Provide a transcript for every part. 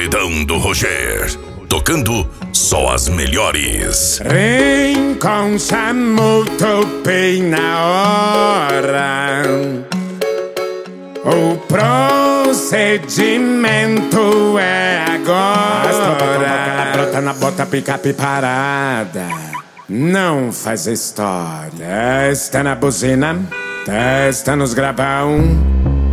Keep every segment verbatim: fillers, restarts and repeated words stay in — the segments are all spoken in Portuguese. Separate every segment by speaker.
Speaker 1: Paredão do Roger, tocando só as melhores.
Speaker 2: Rincon chamou, topei na hora. O procedimento é agora. Brota na bota, picape parada. Não faz história. Testa na buzina, testa nos gravão.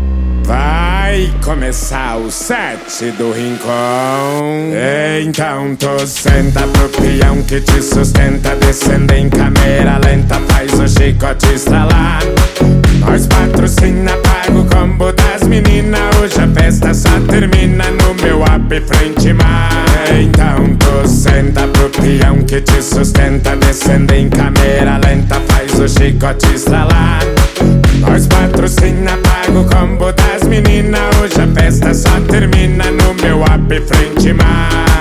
Speaker 2: Vai começar o set do Rincon. Então tu senta pro peão que te sustenta. Descendo em câmera lenta, faz o chicote estralar. Nós patrocina, paga o combo das meninas. Hoje a festa só termina no meu app frente mar. Então tu senta pro peão que te sustenta. Descendo em câmera lenta, faz o chicote estralar. Nós patrocina, paga o combo das meninas. Hoje a festa só termina no meu app frente mar.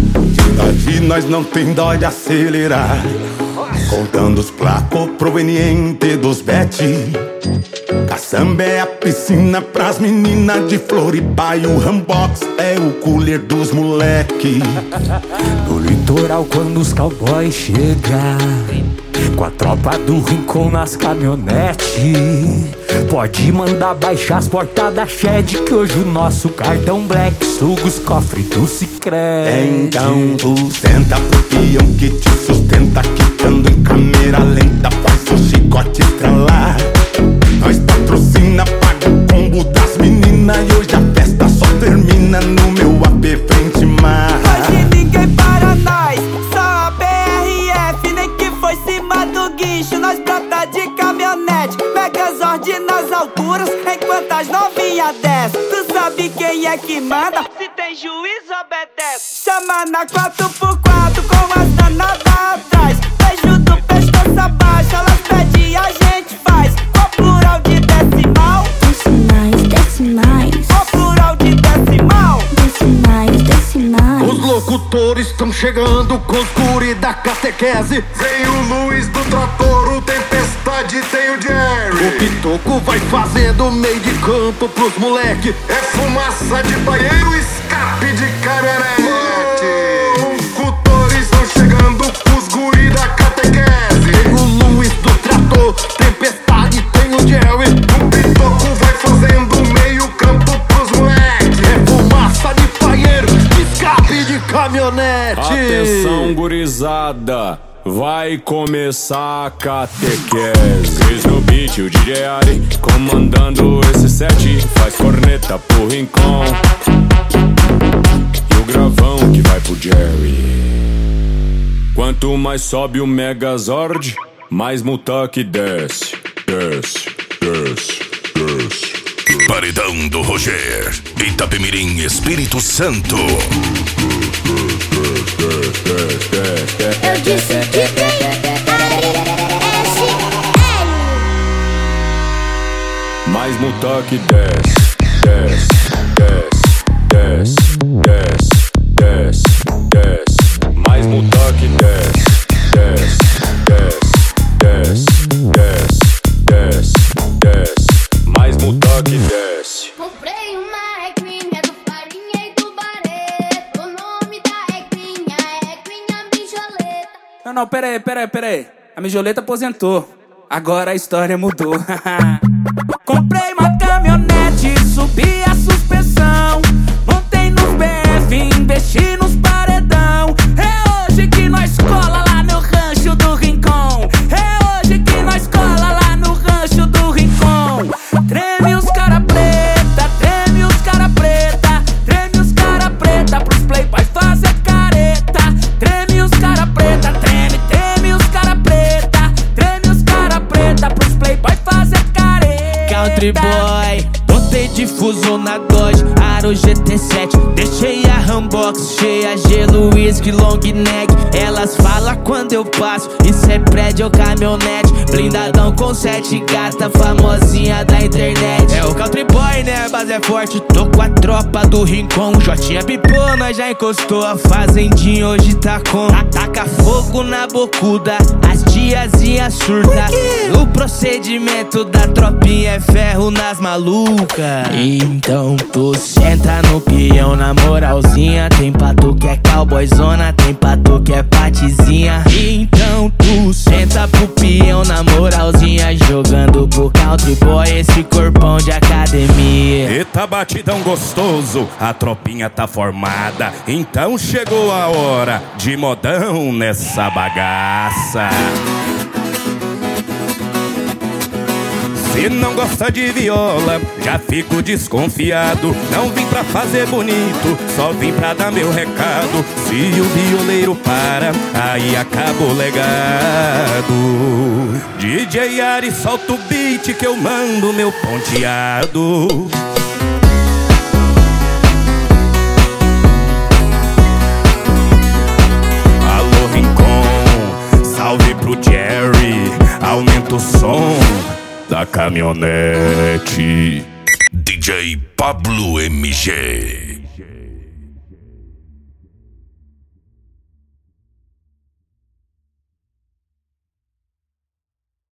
Speaker 3: De nós não tem dó de acelerar, contando os placos provenientes dos bet. Caçamba é a piscina pras meninas de Floripa e o Rambox é o cooler dos moleque.
Speaker 4: No litoral quando os cowboys chegam, com a tropa do Rincon nas caminhonetes, pode mandar baixar as portas da Shed, que hoje o nosso cartão Black suga os cofres do Sicredi.
Speaker 3: Então tu senta pro peão que te sustenta, quicando em câmera lenta, faz o chicote estralar. Nós patrocina, paga o combo das meninas e hoje a festa só termina no meu app frente mar.
Speaker 5: Hoje ninguém para nós, só a B R F, nem que foi cima do guincho. Nós brota de caminhonete, Megazord nas alturas, enquanto as novinhas descem. Tu sabe quem é que manda? Se tem juiz, obedece. Chama na quatro por quatro com as danadas atrás. Beijo do pescoço abaixo, elas pedem e a gente faz. Qual plural de decimal?
Speaker 6: Decimais, decimais.
Speaker 5: Qual plural de decimal?
Speaker 6: Decimais, decimais.
Speaker 7: Os locutores estão chegando com os guri da catequese.
Speaker 8: Vem o Luiz do trator, o Tempestade, tem o Jerry.
Speaker 7: O Pitoco vai fazendo meio de campo pros moleque.
Speaker 8: É fumaça de banheiro, escape de caminhonete. Locutores estão chegando com os guri da catequese.
Speaker 7: Tem o Luiz do trator, Tempestade, tem o Jerry.
Speaker 8: O Pitoco vai fazendo meio campo pros moleque.
Speaker 7: É fumaça de banheiro, escape de caminhonete.
Speaker 9: Atenção, gurizada, vai começar a catequese. Cris no beat, o D J Ari comandando esse set. Faz corneta pro Rincon e o gravão que vai pro Jerry. Quanto mais sobe o Megazord, mais Mutak desce, desce, desce, desce.
Speaker 1: Paredão do Roger, Itapemirim, Espírito Santo.
Speaker 6: Eu disse que tem S L.
Speaker 9: Mais Mutak desce, desce, desce, desce, desce, desce, desce. Mais Mutak desce, desce, desce, desce, desce, desce, desce. Mais Mutak desce.
Speaker 6: Comprei uma equinha do Farinha e do Barreto. O nome da equinha é Equinha Mijoleta.
Speaker 10: Não, não, pera aí, pera aí, pera aí. A Mijoleta aposentou. Agora a história mudou. Comprei uma caminhonete, subi a suspensão. Montei nos B F, investi nos paredão. É hoje que nós cola lá no rancho do Rincon. É hoje que nós cola lá no rancho do Rincon. Treme os cara preta, treme os cara preta. Treme os cara preta pros playboy fazer careta. Treme os cara preta, treme, treme os cara preta. Treme os cara preta pros playboy fazer careta.
Speaker 5: Country boy, botei difuso na Dodge, Aro G T sete. Deixei a Rambox cheia, gelo, whisky, long neck. Elas falam quando eu passo, isso é prédio ou caminhonete. Blindadão com sete gata, famosinha da internet. É o Country boy, né? A base é forte, tô com a tropa do Rincon. Jotinha pipou, nós já encostou. A fazendinha hoje tá com. Taca fogo na bocuda, as tiazinhas surta. O procedimento da tropinha é ferro nas malucas. Então tu senta no peão na moralzinha. Tem pra tu que é cowboyzona, tem pra tu que é patizinha. Então tu senta pro peão na moralzinha, jogando pro country boy esse corpão de academia.
Speaker 3: Eita batidão gostoso, a tropinha tá formada. Então chegou a hora de modão nessa bagaça. Se não gosta de viola, já fico desconfiado. Não vim pra fazer bonito, só vim pra dar meu recado. Se o violeiro para, aí acaba o legado. D J Ari, solta o beat que eu mando meu ponteado. Alô Rincon, salve pro Jerry, aumenta o som da caminhonete.
Speaker 1: D J Pablo M G.